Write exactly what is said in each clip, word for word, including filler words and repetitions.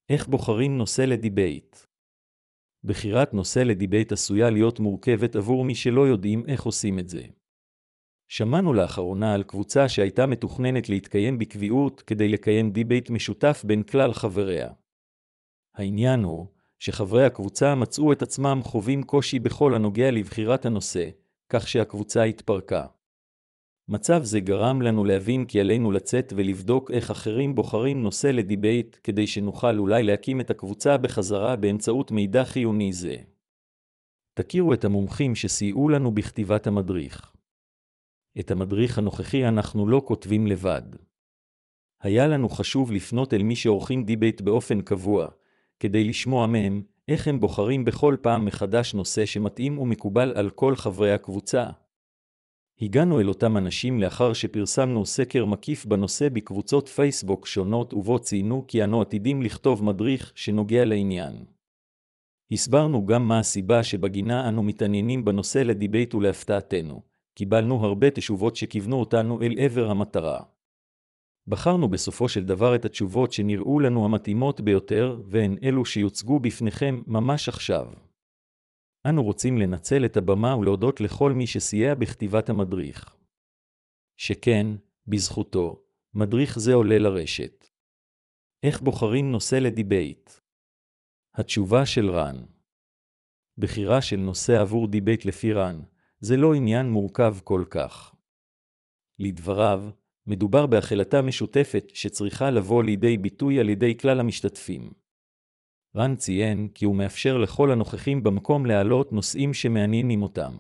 איך בוחרים נושא לדיבייט? בחירת נושא לדיבייט עשויה להיות מורכבת עבור מי שלא יודעים איך עושים את זה. שמענו לאחרונה על קבוצה שהייתה מתוכננת להתקיים בקביעות כדי לקיים דיבייט משותף בין כלל חבריה. העניין הוא שחברי הקבוצה מצאו את עצמם חווים קושי בכל הנוגע לבחירת הנושא, כך שהקבוצה התפרקה. מצב זה גרם לנו להבין כי עלינו לצאת ולבדוק איך אחרים בוחרים נושא לדיבייט כדי שנוכל אולי להקים את הקבוצה בחזרה באמצעות מידע חיוני זה. תכירו את המומחים שסייעו לנו בכתיבת המדריך. את המדריך הנוכחי אנחנו לא כותבים לבד. היה לנו חשוב לפנות אל מי שעורכים דיבייט באופן קבוע, כדי לשמוע מהם איך הם בוחרים בכל פעם מחדש נושא שמתאים ומקובל על כל חברי הקבוצה. הגענו אל אותם אנשים לאחר שפרסמנו סקר מקיף בנושא בקבוצות פייסבוק שונות ובו ציינו כי אנו עתידים לכתוב מדריך שנוגע לעניין. הסברנו גם מה הסיבה שבגינה אנו מתעניינים בנושא לדיבייט ולהפתעתנו. קיבלנו הרבה תשובות שכיוונו אותנו אל עבר המטרה. בחרנו בסופו של דבר את התשובות שנראו לנו המתאימות ביותר, והן אלו שיוצגו בפניכם ממש עכשיו. אנו רוצים לנצל את הבמה ולהודות לכל מי שסייע בכתיבת המדריך. שכן, בזכותו, מדריך זה עולה לרשת. איך בוחרים נושא לדיבייט? התשובה של רן. בחירה של נושא עבור דיבייט לפי רן, זה לא עניין מורכב כל כך. לדבריו, מדובר בהחלטה משותפת שצריכה לבוא לידי ביטוי על ידי כלל המשתתפים. רן ציין כי הוא מאפשר לכל הנוכחים במקום להעלות נושאים שמעניינים אותם.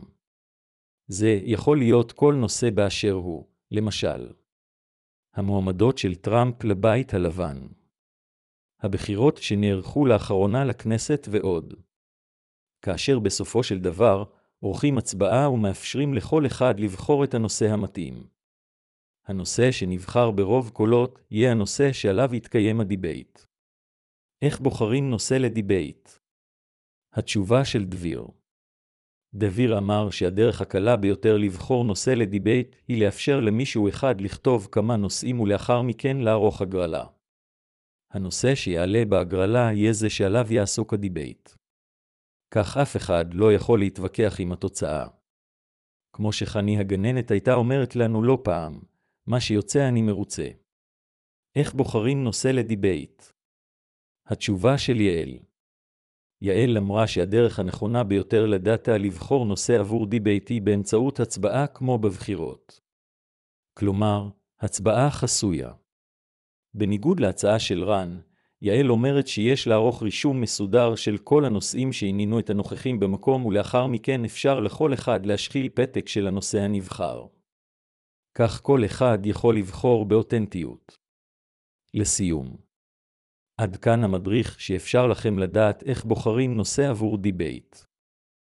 זה יכול להיות כל נושא באשר הוא, למשל, המועמדות של טראמפ לבית הלבן, הבחירות שנערכו לאחרונה לכנסת ועוד. כאשר בסופו של דבר, עורכים הצבעה ומאפשרים לכל אחד לבחור את הנושא המתאים. הנושא שנבחר ברוב קולות יהיה הנושא שעליו יתקיים הדיבייט. איך בוחרים נושא לדיבייט? התשובה של דביר. דביר אמר שהדרך הקלה ביותר לבחור נושא לדיבייט היא לאפשר למישהו אחד לכתוב כמה נושאים ולאחר מכן לערוך הגרלה. הנושא שיעלה בהגרלה יהיה זה שעליו יעסוק הדיבייט. כך אף אחד לא יכול להתווכח עם התוצאה. כמו שחני הגננת הייתה אומרת לנו לא פעם, מה שיוצא אני מרוצה. איך בוחרים נושא לדיבייט? התשובה של יעל. יעל אמרה שהדרך הנכונה ביותר לדאטה לבחור נושא עבור דיבייט היא באמצעות הצבעה כמו בבחירות. כלומר, הצבעה חסויה. בניגוד להצעה של רן, יעל אומרת שיש לערוך רישום מסודר של כל הנושאים שעניינו את הנוכחים במקום ולאחר מכן אפשר לכל אחד להשחיל פתק של הנושא הנבחר. כך כל אחד יכול לבחור באותנטיות. לסיום. עד כאן המדריך שאפשר לכם לדעת איך בוחרים נושא עבור דיבייט.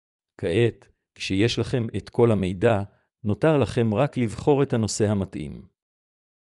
כעת, כשיש לכם את כל המידע, נותר לכם רק לבחור את הנושא המתאים.